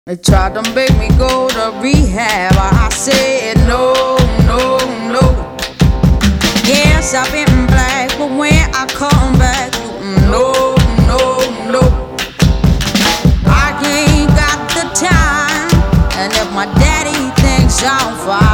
They tried to make me go to rehab. I said no, no, no. Yes, I've been black, but when I come back, no, no, no. I ain't got the time, and if my daddy thinks I'm fine,